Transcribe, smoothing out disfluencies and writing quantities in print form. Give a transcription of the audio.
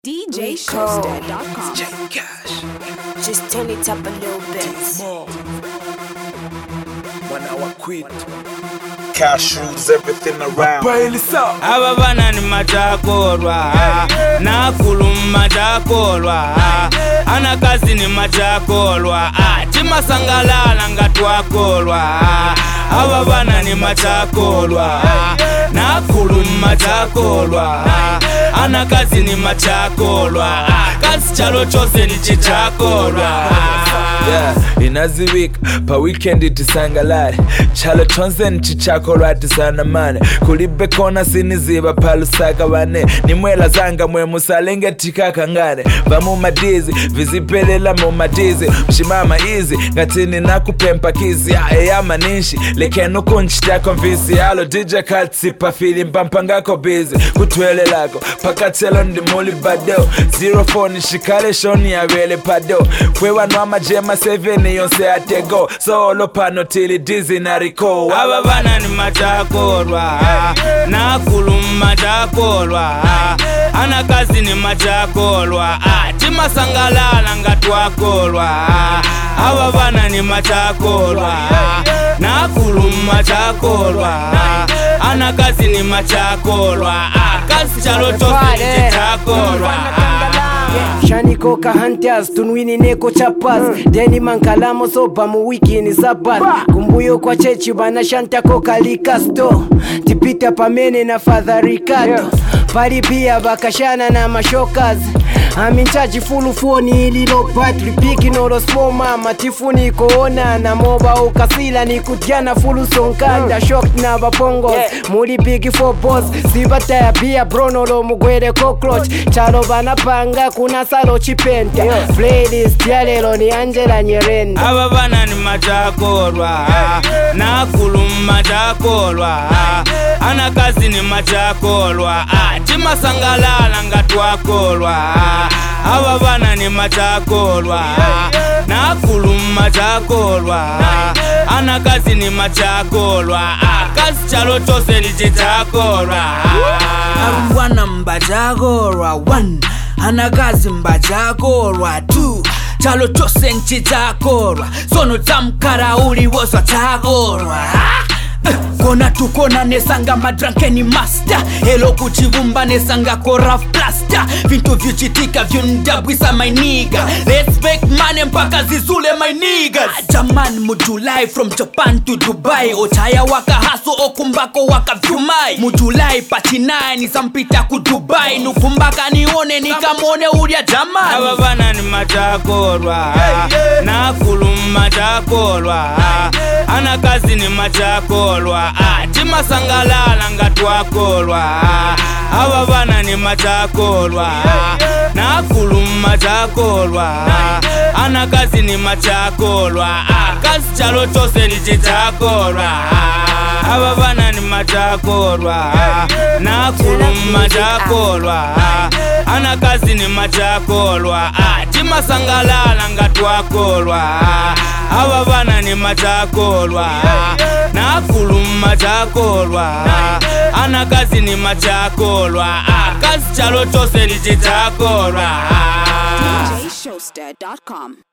DJShowster.com. Just turn it up a little bit. More. 1 hour quit. Cash rules everything around. Aba bana ni machakorwa nakulu machakorwa anakazi ni machakorwa timasangalala ngatwakorwa aba bana ni machakorwa nakulu machakorwa anakazi ni machakorwa kasi chalo chose ni chichakorwa. Yeah, inazivika pa weekend tisangalale chalo chonse nchichakorwa tisanamane kulibe kona siniziba palusaka bane nimwela zanga mwe musalenge tikakangane vamu madizi vizipelela mu madizi mshimama izi ngatini nakupempa kizi eyama ninshi lekeno kunchita konvisi alo DJ Katsi pa fili mpampangako busy kutwele lako pakatelo ndimuli bado 04 nishikale shoni ya wele pado kwewa nwama jema 7 yonse atego solo pano tili dizi na riko aba bana ni machakorwa nakulu machakorwa anakazi ni machakorwa timasangalala ngatwakorwa aba bana ni machakorwa nakulu machakorwa anakazi ni machakorwa kasi chalo chose ni chichakorwa. Shaniko ka hunters tunwini neko chapas deni mankalamo soba mu wiki ni sabat kumbuyo kwa chechi bana shanta ko kalikasto tipita pamene na Father Ricardo pali pia bakashana na mashokas aminchaji fulu foni ililo battery piki noro small mama tifuni koona na moba ukasila ni kutiana fulu sonkanda shock na bapongos muri big for boss sibata ya pia brono lo mugwere cockroach chalo bana panga kuna salo chipenta playlist ya lelo ni Angela Nyerenda aba bana ni machakorwa nakulu machakorwa anakazi ni machakorwa timasangalala ngatwakorwa aba bana ni machakorwa nakulu machakorwa anakazi ni machakorwa kasi chalo chose ni chichakorwa Arumwana mbachakorwa 1 anakazi mbachakorwa 2 chalo chose nchichakorwa sono tamkara uli wosa chakorwa kona tukona nesanga madrankeni master elo kuchivumba nesanga koraf plaster vintu vyichitika vyundabwisa my nigga let's make money mpaka zizule my niggas jaman mu July from Japan to Dubai ochaya waka haso okumbako waka vyumai mu July patinai nisampita ku Dubai nukumbaka nione nikamone ulia jaman aba bana ni machakorwa nakulu machakorwa anakazi ni machakorwa timasangalala ngatwakorwa aba bana ni machakorwa nakulu machakorwa anakazi ni machakorwa kasi chalo chose ni chichakorwa aba bana ni machakorwa nakulu machakorwa anakazi ni machakorwa timasangalala ngatwakorwa aba bana ni machakorwa nakulu machakorwa anakazi ni machakorwa kasi chalo chose ni chichakorwa. DJShowster.com.